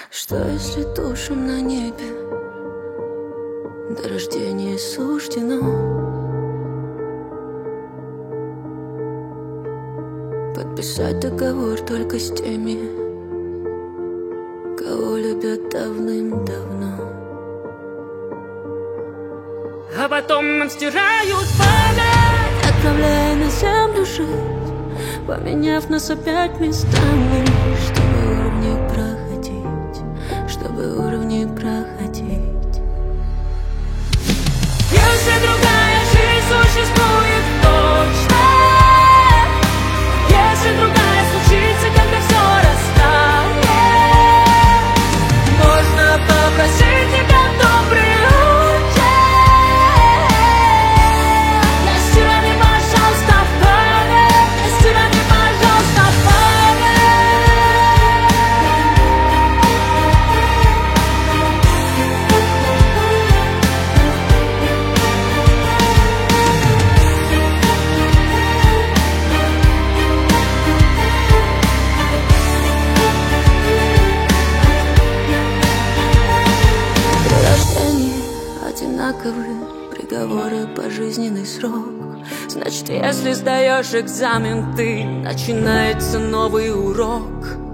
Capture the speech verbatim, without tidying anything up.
Что если душам на небе до рождения суждено подписать договор только с теми, кого любят давным-давно? А потом отстирают память, отправляя на землю жить, поменяв нас опять местами, чтобы уровни проходить, чтобы уровни проходить. Если другая жизнь существует точно, если другая случится, когда все растает, можно попросить тебя добрый руки. Стирай мне, пожалуйста, память, стирай мне, пожалуйста, Одинаковые приговоры, пожизненный срок. Значит, если сдаешь экзамен ты, начинается новый урок.